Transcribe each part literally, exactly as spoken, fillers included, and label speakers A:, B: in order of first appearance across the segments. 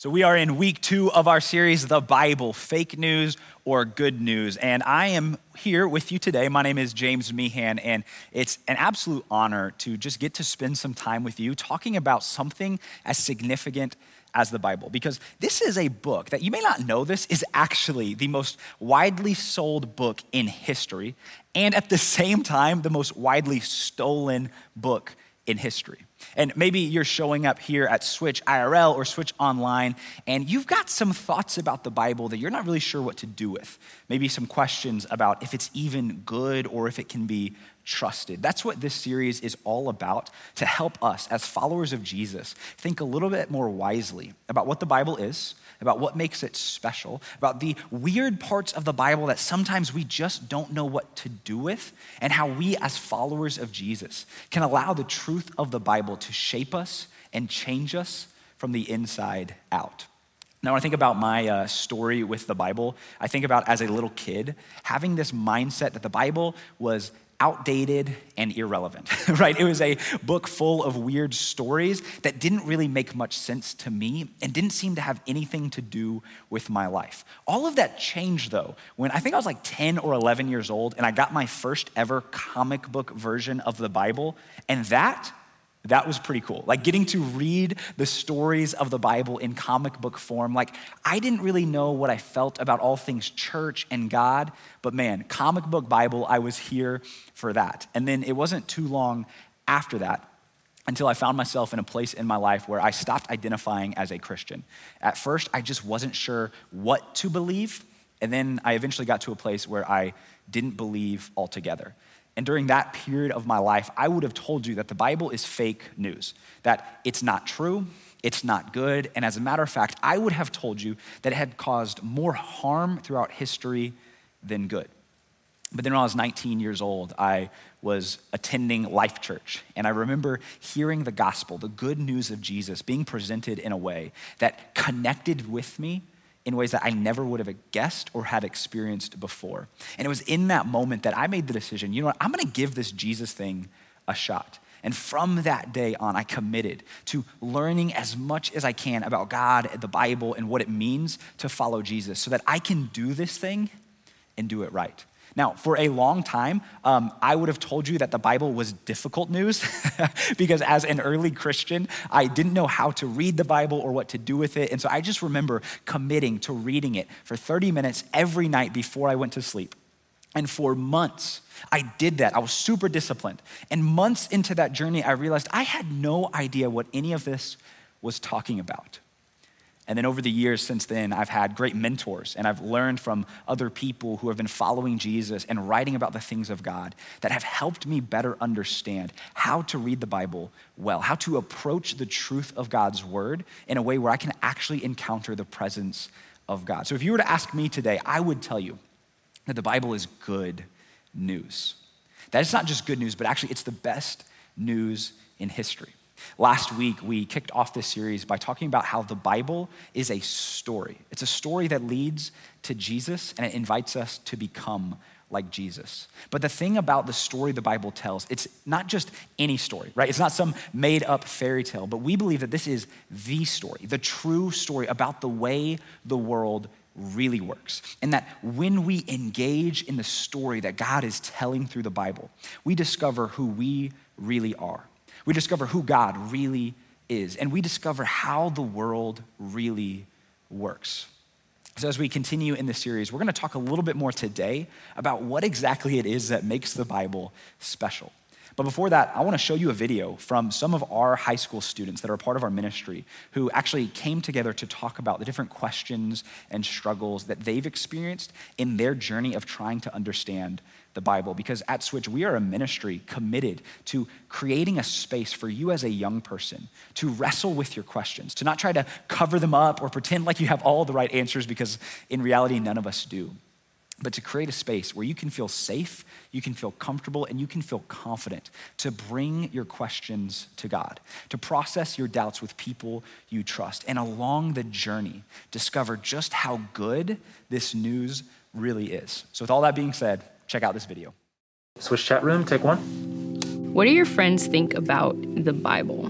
A: So we are in week two of our series, The Bible, Fake News or Good News. And I am here with you today. My name is James Meehan, and it's an absolute honor to just get to spend some time with you talking about something as significant as the Bible. Because this is a book that, you may not know this, is actually the most widely sold book in history, and at the same time, the most widely stolen book in history. And maybe you're showing up here at Switch I R L or Switch Online, and you've got some thoughts about the Bible that you're not really sure what to do with. Maybe some questions about if it's even good or if it can be trusted. That's what this series is all about, to help us as followers of Jesus think a little bit more wisely about what the Bible is, about what makes it special, about the weird parts of the Bible that sometimes we just don't know what to do with, and how we as followers of Jesus can allow the truth of the Bible to shape us and change us from the inside out. Now, when I think about my uh, story with the Bible, I think about as a little kid, having this mindset that the Bible was outdated and irrelevant, right? It was a book full of weird stories that didn't really make much sense to me and didn't seem to have anything to do with my life. All of that changed though, when I think I was like ten or eleven years old and I got my first ever comic book version of the Bible, and that That was pretty cool. Like getting to read the stories of the Bible in comic book form. Like I didn't really know what I felt about all things church and God, but man, comic book Bible, I was here for that. And then it wasn't too long after that until I found myself in a place in my life where I stopped identifying as a Christian. At first, I just wasn't sure what to believe. And then I eventually got to a place where I didn't believe altogether. And during that period of my life, I would have told you that the Bible is fake news, that it's not true, it's not good, and as a matter of fact, I would have told you that it had caused more harm throughout history than good. But then when I was nineteen years old, I was attending Life Church, and I remember hearing the gospel, the good news of Jesus, being presented in a way that connected with me in ways that I never would have guessed or had experienced before. And it was in that moment that I made the decision, you know what, I'm gonna give this Jesus thing a shot. And from that day on, I committed to learning as much as I can about God, the Bible, and what it means to follow Jesus so that I can do this thing and do it right. Now, for a long time, um, I would have told you that the Bible was difficult news because as an early Christian, I didn't know how to read the Bible or what to do with it. And so I just remember committing to reading it for thirty minutes every night before I went to sleep. And for months, I did that. I was super disciplined. And months into that journey, I realized I had no idea what any of this was talking about. And then over the years since then, I've had great mentors, and I've learned from other people who have been following Jesus and writing about the things of God that have helped me better understand how to read the Bible well, how to approach the truth of God's word in a way where I can actually encounter the presence of God. So if you were to ask me today, I would tell you that the Bible is good news. That it's not just good news, but actually it's the best news in history. Last week, we kicked off this series by talking about how the Bible is a story. It's a story that leads to Jesus, and it invites us to become like Jesus. But the thing about the story the Bible tells, it's not just any story, right? It's not some made up fairy tale, but we believe that this is the story, the true story about the way the world really works. And that when we engage in the story that God is telling through the Bible, we discover who we really are. We discover who God really is, and we discover how the world really works. So as we continue in this series, we're gonna talk a little bit more today about what exactly it is that makes the Bible special. But before that, I wanna show you a video from some of our high school students that are a part of our ministry who actually came together to talk about the different questions and struggles that they've experienced in their journey of trying to understand the Bible. Because at Switch, we are a ministry committed to creating a space for you as a young person to wrestle with your questions, to not try to cover them up or pretend like you have all the right answers, because in reality, none of us do. But to create a space where you can feel safe, you can feel comfortable, and you can feel confident to bring your questions to God, to process your doubts with people you trust, and along the journey, discover just how good this news really is. So with all that being said, check out this video.
B: Switch chat room, take one.
C: What do your friends think about the Bible?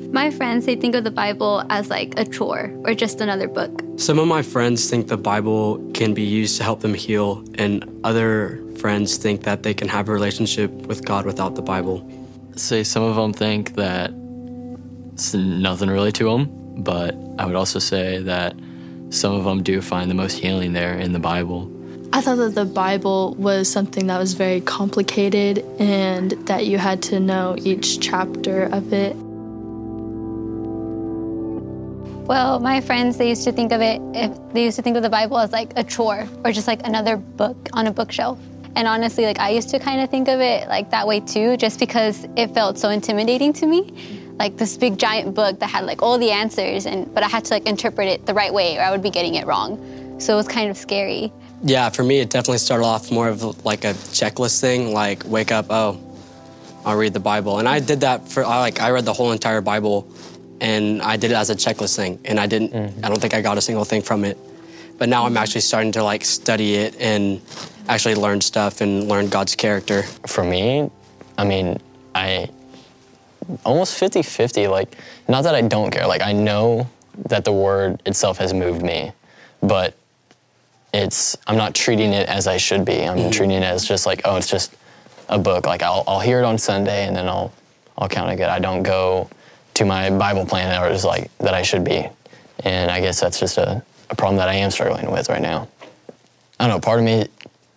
B: My friends, they think of the Bible as like a chore or just another book.
C: Some of my friends think the Bible can be used to help them heal, and other friends think that they can have a relationship with God without the Bible.
D: Say some of them think that it's nothing really to them, but I would also say that some of them do find the most healing there in the Bible.
E: I thought that the Bible was something that was very complicated and that you had to know each chapter of it.
B: Well, my friends, they used to think of it, if they used to think of the Bible as like a chore or just like another book on a bookshelf. And honestly, like I used to kind of think of it like that way too, just because it felt so intimidating to me. Like this big giant book that had like all the answers, and but I had to like interpret it the right way or I would be getting it wrong. So it was kind of scary.
C: Yeah, for me, it definitely started off more of like a checklist thing, like wake up, oh, I'll read the Bible. And I did that for, I like, I read the whole entire Bible, and I did it as a checklist thing. And I didn't, mm-hmm. I don't think I got a single thing from it. But now I'm actually starting to like study it and actually learn stuff and learn God's character.
D: For me, I mean, I almost fifty-fifty, like, not that I don't care. Like, I know that the word itself has moved me, but it's, I'm not treating it as I should be. I'm mm-hmm. treating it as just like, oh, it's just a book. Like, I'll, I'll hear it on Sunday, and then I'll, I'll count it good. I don't go to my Bible plan or just like that I should be. And I guess that's just a, a problem that I am struggling with right now. I don't know, part of me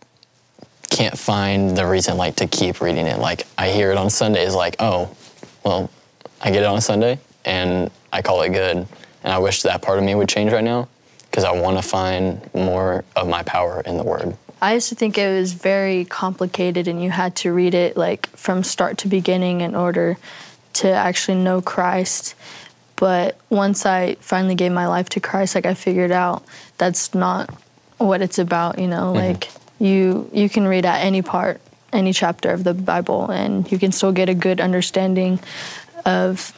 D: can't find the reason like to keep reading it. Like, I hear it on Sundays, like, oh, well, I get it on a Sunday, and I call it good. And I wish that part of me would change right now, because I want to find more of my power in the Word.
E: I used to think it was very complicated, and you had to read it like from start to beginning in order to actually know Christ. But once I finally gave my life to Christ, like I figured out that's not what it's about, you know? Mm-hmm. Like you you can read at any part, any chapter of the Bible, and you can still get a good understanding of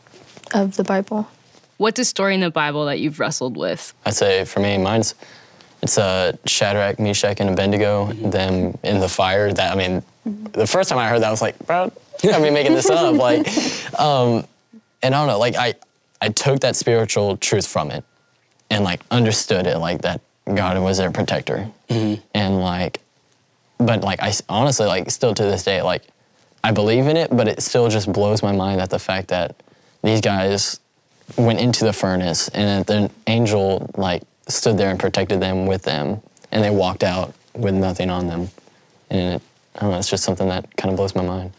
E: of the Bible.
F: What's a story in the Bible that you've wrestled with?
D: I'd say for me, mine's, it's uh, Shadrach, Meshach, and Abednego, mm-hmm. them in the fire. That I mean, mm-hmm. the first time I heard that, I was like, bro, I mean, making this up. Like, um, and I don't know, like I, I took that spiritual truth from it and like understood it, like that God was their protector. Mm-hmm. And like, but like I honestly, like still to this day, like I believe in it, but it still just blows my mind that the fact that these guys went into the furnace and the angel like stood there and protected them with them, and they walked out with nothing on them. And it, I don't know, it's just something that kind of blows my mind.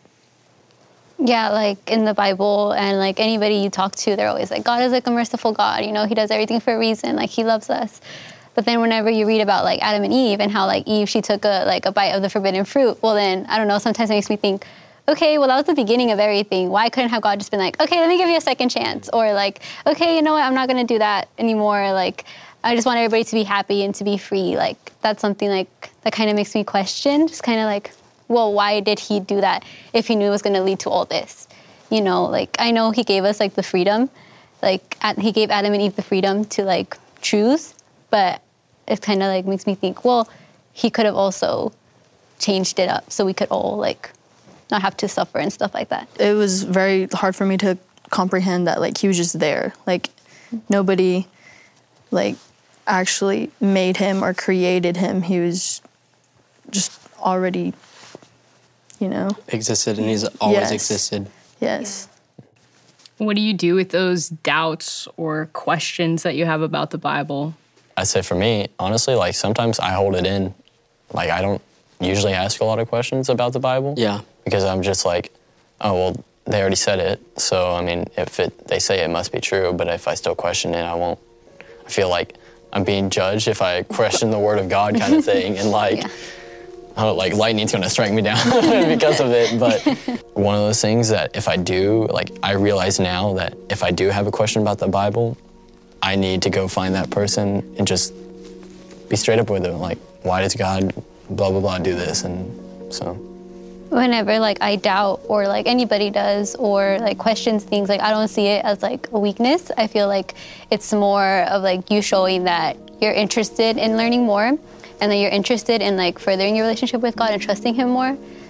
B: Yeah, like in the Bible and like anybody you talk to, they're always like, God is like a merciful God, you know, he does everything for a reason, like he loves us. But then whenever you read about like Adam and Eve and how like Eve, she took a like a bite of the forbidden fruit, well then, I don't know, sometimes it makes me think, okay, well that was the beginning of everything. Why couldn't have God just been like, okay, let me give you a second chance? Or like, okay, you know what, I'm not gonna do that anymore. Like, I just want everybody to be happy and to be free. Like, that's something like, that kind of makes me question, just kind of like, well, why did he do that if he knew it was going to lead to all this? You know, like, I know he gave us, like, the freedom. Like, at, he gave Adam and Eve the freedom to, like, choose. But it kind of, like, makes me think, well, he could have also changed it up so we could all, like, not have to suffer and stuff like that.
E: It was very hard for me to comprehend that, like, he was just there. Like, nobody, like, actually made him or created him. He was just already... you know,
C: existed, and he's always
E: yes.
C: existed.
E: Yes.
F: What do you do with those doubts or questions that you have about the Bible?
D: I'd say for me, honestly, like sometimes I hold it in. Like I don't usually ask a lot of questions about the Bible.
C: Yeah.
D: Because I'm just like, oh, well, they already said it. So, I mean, if it, they say it must be true, but if I still question it, I won't. I feel like I'm being judged if I question the Word of God kind of thing. And like, yeah. I don't know, like lightning's gonna strike me down because of it, but one of those things that if I do, like I realize now that if I do have a question about the Bible, I need to go find that person and just be straight up with them, like, why does God blah, blah, blah do this? And so.
B: Whenever like I doubt or like anybody does or like questions things, like I don't see it as like a weakness. I feel like it's more of like you showing that you're interested in learning more, and that you're interested in like furthering your relationship with God and trusting him more.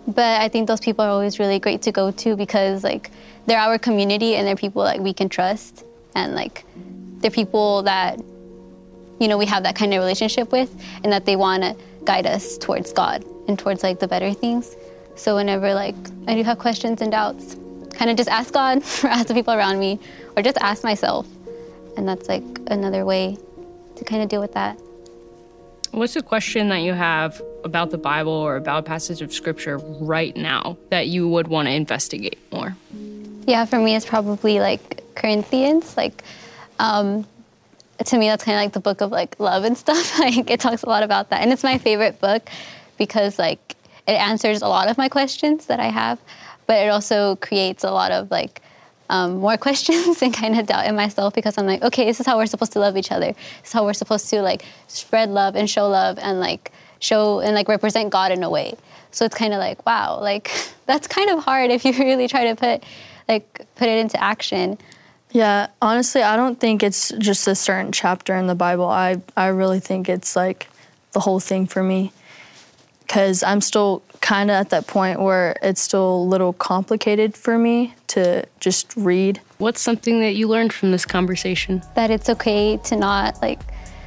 B: But I think those people are always really great to go to because like they're our community and they're people like we can trust and like they're people that, you know, we have that kind of relationship with and that they want to guide us towards God and towards like the better things. So whenever like I do have questions and doubts, kind of just ask God or ask the people around me or just ask myself. And that's like another way to kind of deal with that.
F: What's a question that you have about the Bible or about a passage of scripture right now that you would want to investigate more?
B: Yeah, for me, it's probably like Corinthians. Like, um, to me, that's kind of like the book of like love and stuff. Like, it talks a lot about that. And it's my favorite book because like it answers a lot of my questions that I have, but it also creates a lot of like Um, more questions and kind of doubt in myself because I'm like, okay, this is how we're supposed to love each other. This is how we're supposed to like spread love and show love and like show and like represent God in a way. So it's kind of like, wow, like that's kind of hard if you really try to put like put it into action.
E: Yeah, honestly, I don't think it's just a certain chapter in the Bible. I, I really think it's like the whole thing for me because I'm still kind of at that point where it's still a little complicated for me to just read.
F: What's something that you learned from this conversation?
B: That it's okay to not like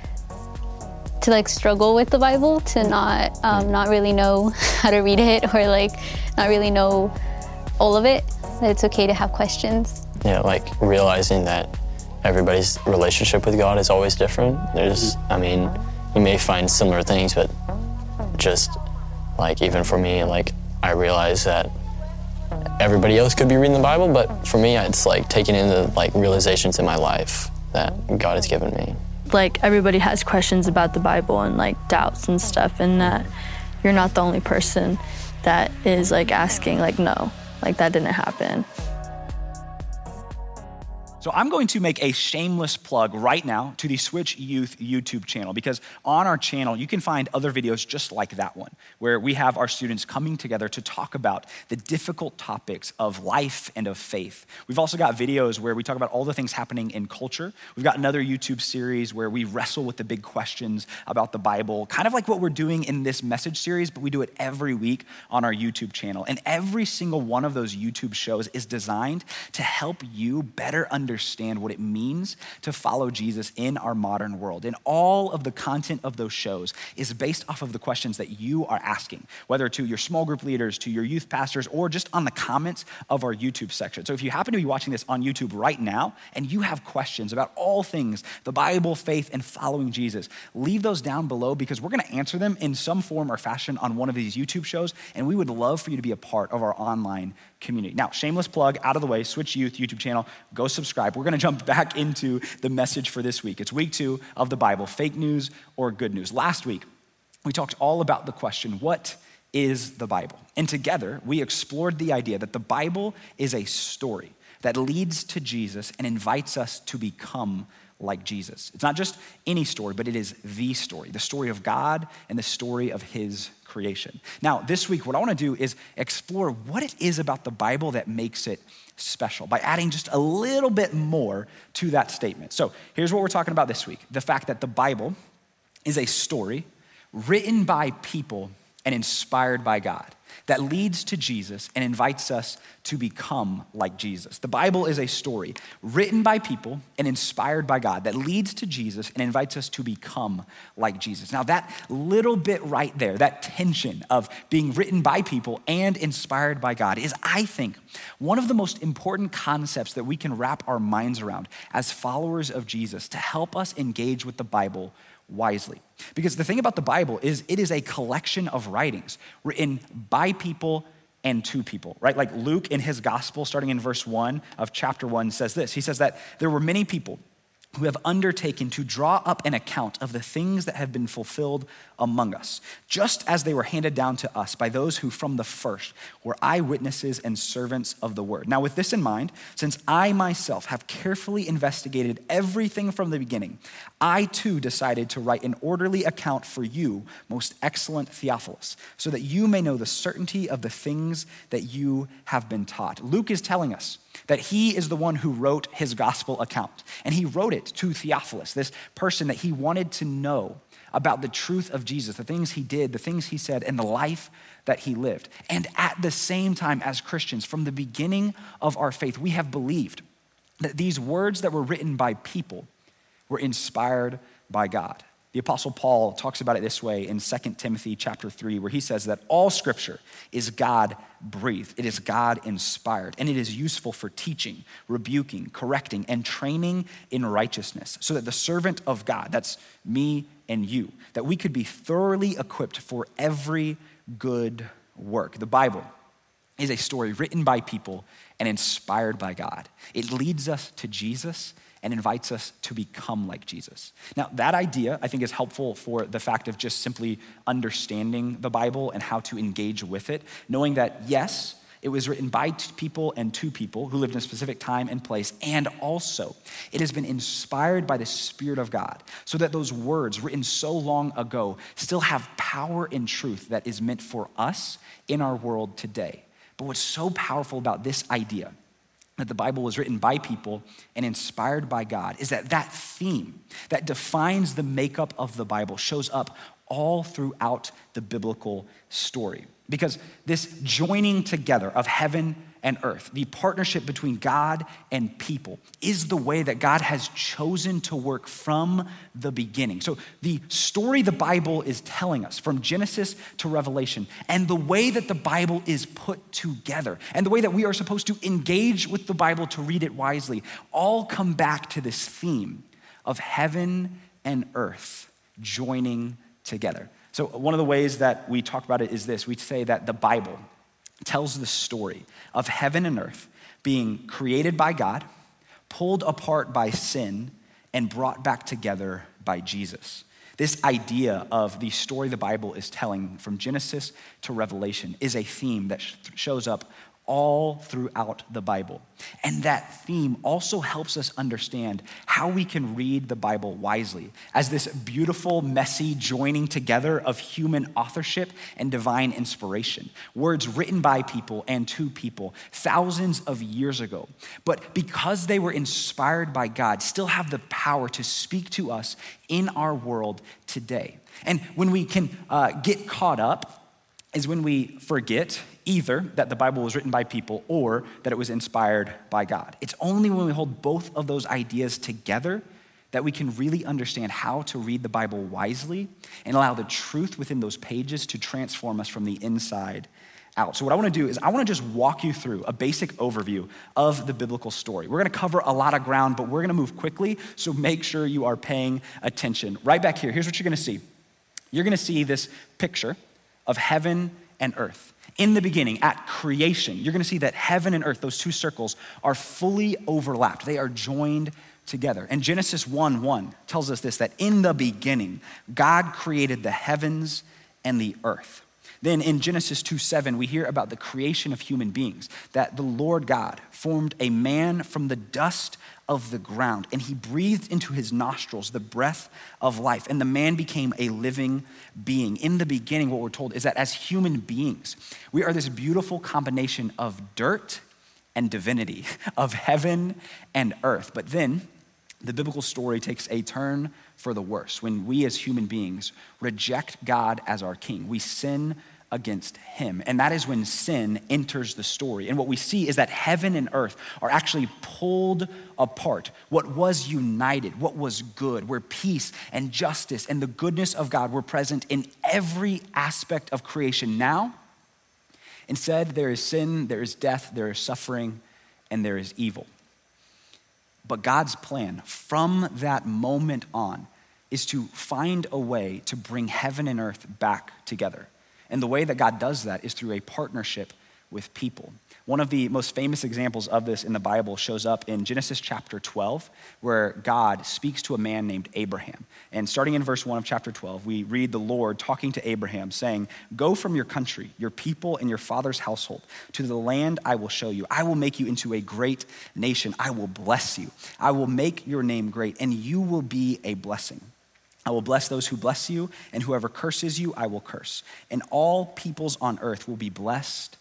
B: to like struggle with the Bible, to not um, not really know how to read it or like not really know all of it. That it's okay to have questions.
D: Yeah, like realizing that everybody's relationship with God is always different. There's, I mean, you may find similar things, but just like even for me, like I realize that everybody else could be reading the Bible, but for me, it's like taking in the like realizations in my life that God has given me.
E: Like everybody has questions about the Bible and like doubts and stuff, and that you're not the only person that is like asking like, no, like that didn't happen.
A: So I'm going to make a shameless plug right now to the Switch Youth YouTube channel because on our channel, you can find other videos just like that one, where we have our students coming together to talk about the difficult topics of life and of faith. We've also got videos where we talk about all the things happening in culture. We've got another YouTube series where we wrestle with the big questions about the Bible, kind of like what we're doing in this message series, but we do it every week on our YouTube channel. And every single one of those YouTube shows is designed to help you better understand understand what it means to follow Jesus in our modern world. And all of the content of those shows is based off of the questions that you are asking, whether to your small group leaders, to your youth pastors, or just on the comments of our YouTube section. So if you happen to be watching this on YouTube right now and you have questions about all things, the Bible, faith, and following Jesus, leave those down below because we're gonna answer them in some form or fashion on one of these YouTube shows, and we would love for you to be a part of our online community. Now, shameless plug out of the way, Switch Youth YouTube channel, go subscribe. We're gonna jump back into the message for this week. It's week two of the Bible, fake news or good news. Last week, we talked all about the question, what is the Bible? And together, we explored the idea that the Bible is a story that leads to Jesus and invites us to become like Jesus. It's not just any story, but it is the story, the story of God and the story of his creation. Now, this week, what I wanna do is explore what it is about the Bible that makes it special by adding just a little bit more to that statement. So here's what we're talking about this week. The fact that the Bible is a story written by people and inspired by God that leads to Jesus and invites us to become like Jesus. The Bible is a story written by people and inspired by God that leads to Jesus and invites us to become like Jesus. Now that little bit right there, that tension of being written by people and inspired by God is, I think, one of the most important concepts that we can wrap our minds around as followers of Jesus to help us engage with the Bible wisely. Because the thing about the Bible is it is a collection of writings written by people and to people, right? Like Luke in his gospel, starting in verse one of chapter one, says this. He says that there were many people who have undertaken to draw up an account of the things that have been fulfilled among us, just as they were handed down to us by those who from the first were eyewitnesses and servants of the word. Now with this in mind, since I myself have carefully investigated everything from the beginning, I too decided to write an orderly account for you, most excellent Theophilus, so that you may know the certainty of the things that you have been taught. Luke is telling us that he is the one who wrote his gospel account. And he wrote it to Theophilus, this person that he wanted to know about the truth of Jesus, the things he did, the things he said, and the life that he lived. And at the same time, as Christians, from the beginning of our faith, we have believed that these words that were written by people were inspired by God. The Apostle Paul talks about it this way in Second Timothy chapter three, where he says that all scripture is God-breathed. It is God-inspired, and it is useful for teaching, rebuking, correcting, and training in righteousness, so that the servant of God, that's me and you, that we could be thoroughly equipped for every good work. The Bible is a story written by people and inspired by God. It leads us to Jesus and invites us to become like Jesus. Now, that idea, I think, is helpful for the fact of just simply understanding the Bible and how to engage with it, knowing that, yes, it was written by two people and two people who lived in a specific time and place, and also it has been inspired by the Spirit of God, so that those words written so long ago still have power and truth that is meant for us in our world today. But what's so powerful about this idea that the Bible was written by people and inspired by God is that that theme that defines the makeup of the Bible shows up all throughout the biblical story. Because this joining together of heaven and earth, the partnership between God and people, is the way that God has chosen to work from the beginning. So the story the Bible is telling us from Genesis to Revelation, and the way that the Bible is put together, and the way that we are supposed to engage with the Bible to read it wisely, all come back to this theme of heaven and earth joining together. So one of the ways that we talk about it is this. We say that the Bible tells the story of heaven and earth being created by God, pulled apart by sin, and brought back together by Jesus. This idea of the story the Bible is telling from Genesis to Revelation is a theme that sh- shows up all throughout the Bible. And that theme also helps us understand how we can read the Bible wisely as this beautiful, messy joining together of human authorship and divine inspiration. Words written by people and to people thousands of years ago. But because they were inspired by God, still have the power to speak to us in our world today. And when we can uh, get caught up is when we forget either that the Bible was written by people or that it was inspired by God. It's only when we hold both of those ideas together that we can really understand how to read the Bible wisely and allow the truth within those pages to transform us from the inside out. So what I want to do is I want to just walk you through a basic overview of the biblical story. We're going to cover a lot of ground, but we're going to move quickly, so make sure you are paying attention. Right back here, here's what you're going to see. You're going to see this picture of heaven and earth. In the beginning, at creation, you're gonna see that heaven and earth, those two circles, are fully overlapped. They are joined together. And Genesis one one tells us this, that in the beginning, God created the heavens and the earth. Then in Genesis two seven, we hear about the creation of human beings, that the Lord God formed a man from the dust of the ground, and he breathed into his nostrils the breath of life, and the man became a living being. In the beginning, what we're told is that as human beings, we are this beautiful combination of dirt and divinity, of heaven and earth. But then the biblical story takes a turn for the worse when we as human beings reject God as our king. We sin against him. And that is when sin enters the story. And what we see is that heaven and earth are actually pulled apart. What was united, what was good, where peace and justice and the goodness of God were present in every aspect of creation. Now, instead, there is sin, there is death, there is suffering, and there is evil. But God's plan from that moment on is to find a way to bring heaven and earth back together. And the way that God does that is through a partnership with people. One of the most famous examples of this in the Bible shows up in Genesis chapter twelve, where God speaks to a man named Abraham. And starting in verse one of chapter twelve, we read the Lord talking to Abraham saying, "Go from your country, your people, and your father's household to the land I will show you. I will make you into a great nation. I will bless you. I will make your name great, and you will be a blessing. I will bless those who bless you, and whoever curses you, I will curse. And all peoples on earth will be blessed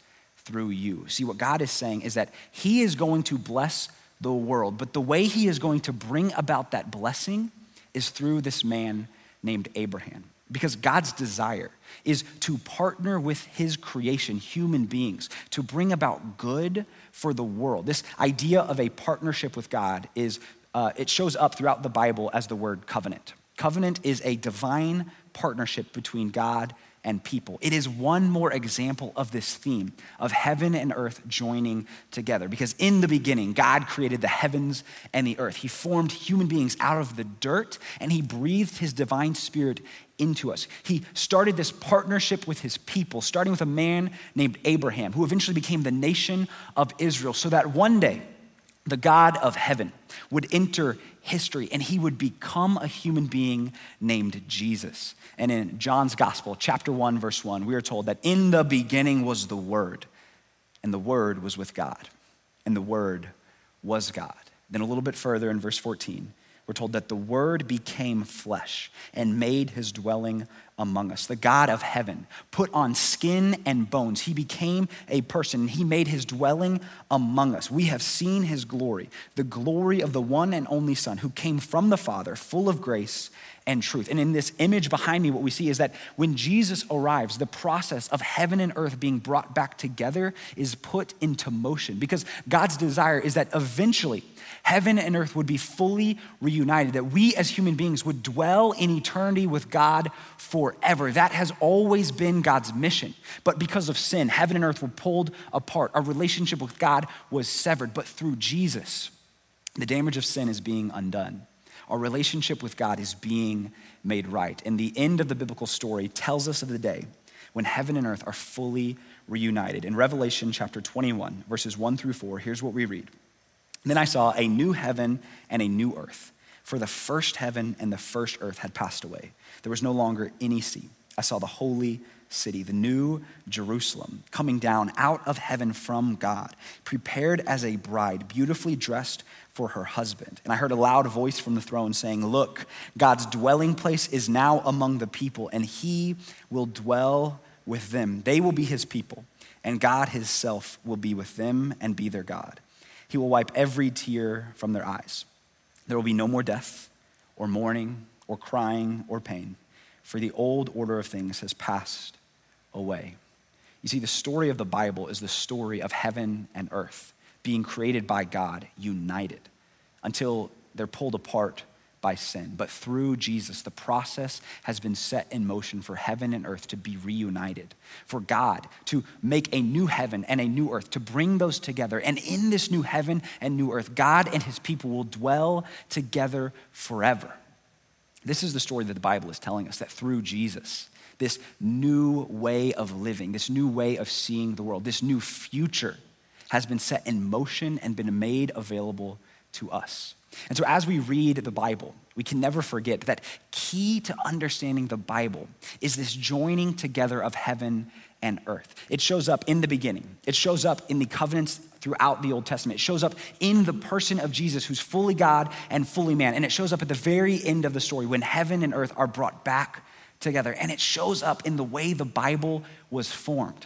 A: through you. See, what God is saying is that he is going to bless the world, but the way he is going to bring about that blessing is through this man named Abraham. Because God's desire is to partner with his creation, human beings, to bring about good for the world. This idea of a partnership with God is, uh, it shows up throughout the Bible as the word covenant. Covenant is a divine partnership between God and people. It is one more example of this theme of heaven and earth joining together. Because in the beginning, God created the heavens and the earth. He formed human beings out of the dirt, and he breathed his divine spirit into us. He started this partnership with his people, starting with a man named Abraham, who eventually became the nation of Israel, so that one day the God of heaven would enter history and he would become a human being named Jesus. And in John's gospel, chapter one, verse one, we are told that in the beginning was the Word, and the Word was with God, and the Word was God. Then a little bit further in verse fourteen, we're told that the Word became flesh and made his dwelling among us. The God of heaven put on skin and bones. He became a person. He made his dwelling among us. We have seen his glory, the glory of the one and only Son who came from the Father, full of grace and truth. And in this image behind me, what we see is that when Jesus arrives, the process of heaven and earth being brought back together is put into motion, because God's desire is that eventually heaven and earth would be fully reunited, that we as human beings would dwell in eternity with God forever. That has always been God's mission. But because of sin, heaven and earth were pulled apart. Our relationship with God was severed. But through Jesus, the damage of sin is being undone. Our relationship with God is being made right. And the end of the biblical story tells us of the day when heaven and earth are fully reunited. In Revelation chapter twenty-one, verses one through four, here's what we read. Then I saw a new heaven and a new earth, for the first heaven and the first earth had passed away. There was no longer any sea. I saw the holy city, the new Jerusalem, coming down out of heaven from God, prepared as a bride, beautifully dressed for her husband. And I heard a loud voice from the throne saying, "Look, God's dwelling place is now among the people, and he will dwell with them. They will be his people, and God himself will be with them and be their God. He will wipe every tear from their eyes. There will be no more death or mourning or crying or pain, for the old order of things has passed away." You see, the story of the Bible is the story of heaven and earth being created by God, united, until they're pulled apart by sin. But through Jesus, the process has been set in motion for heaven and earth to be reunited, for God to make a new heaven and a new earth, to bring those together. And in this new heaven and new earth, God and his people will dwell together forever. This is the story that the Bible is telling us, that through Jesus, this new way of living, this new way of seeing the world, this new future has been set in motion and been made available to us. And so as we read the Bible, we can never forget that key to understanding the Bible is this joining together of heaven and earth. It shows up in the beginning. It shows up in the covenants throughout the Old Testament. It shows up in the person of Jesus, who's fully God and fully man. And it shows up at the very end of the story when heaven and earth are brought back together. And it shows up in the way the Bible was formed,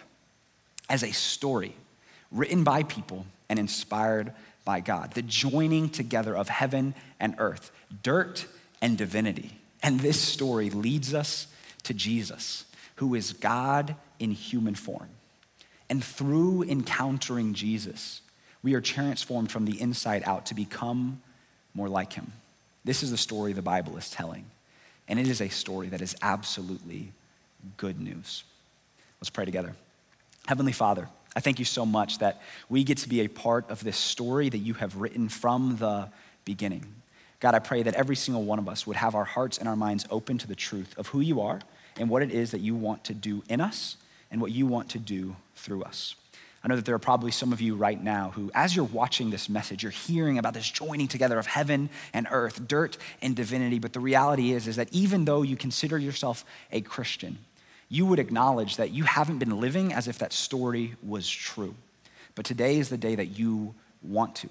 A: as a story written by people and inspired by God, the joining together of heaven and earth, dirt and divinity. And this story leads us to Jesus, who is God in human form. And through encountering Jesus, we are transformed from the inside out to become more like him. This is the story the Bible is telling. And it is a story that is absolutely good news. Let's pray together. Heavenly Father, I thank you so much that we get to be a part of this story that you have written from the beginning. God, I pray that every single one of us would have our hearts and our minds open to the truth of who you are and what it is that you want to do in us and what you want to do through us. I know that there are probably some of you right now who, as you're watching this message, you're hearing about this joining together of heaven and earth, dirt and divinity. But the reality is, is that even though you consider yourself a Christian, you would acknowledge that you haven't been living as if that story was true. But today is the day that you want to.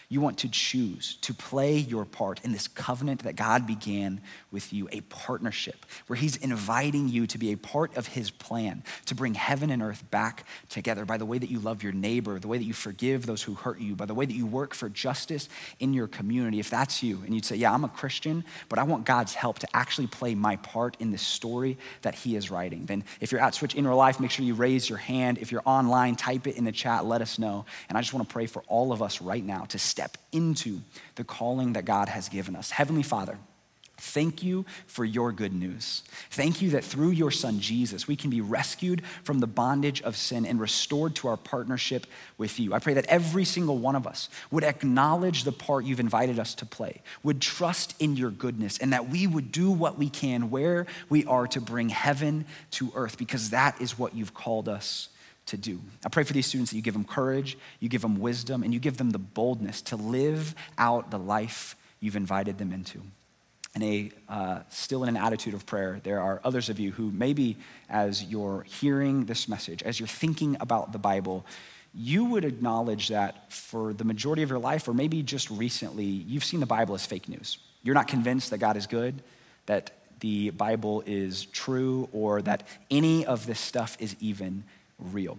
A: You want to choose to play your part in this covenant that God began with you, a partnership where he's inviting you to be a part of his plan to bring heaven and earth back together by the way that you love your neighbor, the way that you forgive those who hurt you, by the way that you work for justice in your community. If that's you and you'd say, yeah, I'm a Christian, but I want God's help to actually play my part in this story that he is writing, then if you're at Switch in real life, make sure you raise your hand. If you're online, type it in the chat, let us know. And I just want to pray for all of us right now to step into the calling that God has given us. Heavenly Father, thank you for your good news. Thank you that through your son, Jesus, we can be rescued from the bondage of sin and restored to our partnership with you. I pray that every single one of us would acknowledge the part you've invited us to play, would trust in your goodness, and that we would do what we can where we are to bring heaven to earth, because that is what you've called us to do. I pray for these students that you give them courage, you give them wisdom, and you give them the boldness to live out the life you've invited them into. And a, uh, still in an attitude of prayer, there are others of you who maybe as you're hearing this message, as you're thinking about the Bible, you would acknowledge that for the majority of your life, or maybe just recently, you've seen the Bible as fake news. You're not convinced that God is good, that the Bible is true, or that any of this stuff is even real.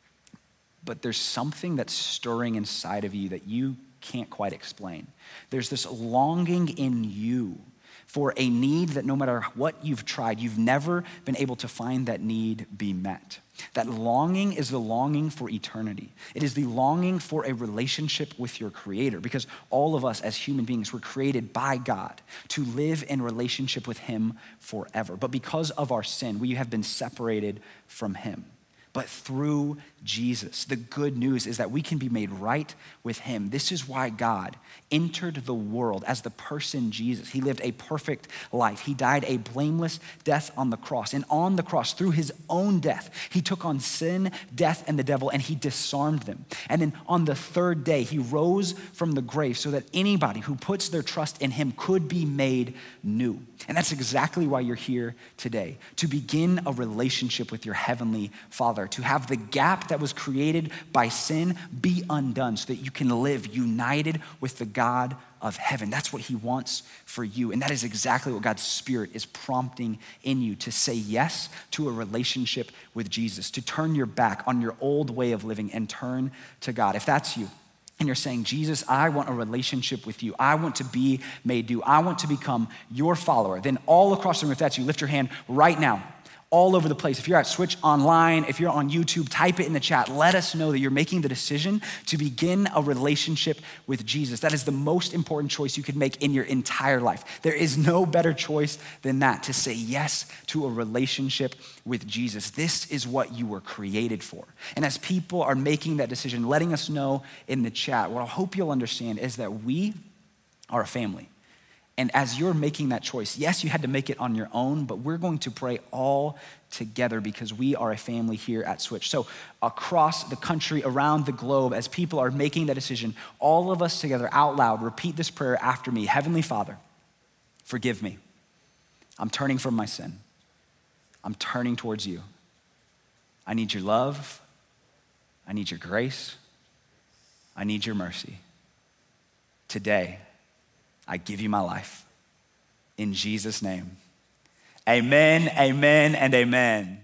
A: But there's something that's stirring inside of you that you can't quite explain. There's this longing in you for a need that no matter what you've tried, you've never been able to find that need be met. That longing is the longing for eternity. It is the longing for a relationship with your Creator, because all of us as human beings were created by God to live in relationship with him forever. But because of our sin, we have been separated from him. But through Jesus, the good news is that we can be made right with him. This is why God entered the world as the person Jesus. He lived a perfect life. He died a blameless death on the cross. And on the cross, through his own death, he took on sin, death, and the devil, and he disarmed them. And then on the third day, he rose from the grave so that anybody who puts their trust in him could be made new. And that's exactly why you're here today, to begin a relationship with your heavenly Father, to have the gap that was created by sin be undone so that you can live united with the God of heaven. That's what he wants for you. And that is exactly what God's Spirit is prompting in you, to say yes to a relationship with Jesus, to turn your back on your old way of living and turn to God. If that's you, and you're saying, Jesus, I want a relationship with you. I want to be made new. I want to become your follower. Then all across the room, if that's you, lift your hand right now. All over the place. If you're at Switch online, if you're on YouTube, type it in the chat. Let us know that you're making the decision to begin a relationship with Jesus. That is the most important choice you could make in your entire life. There is no better choice than that, to say yes to a relationship with Jesus. This is what you were created for. And as people are making that decision, letting us know in the chat, what I hope you'll understand is that we are a family. And as you're making that choice, yes, you had to make it on your own, but we're going to pray all together because we are a family here at Switch. So across the country, around the globe, as people are making that decision, all of us together out loud, repeat this prayer after me. Heavenly Father, forgive me. I'm turning from my sin. I'm turning towards you. I need your love. I need your grace. I need your mercy. Today, I give you my life. In Jesus' name, amen, amen, and amen.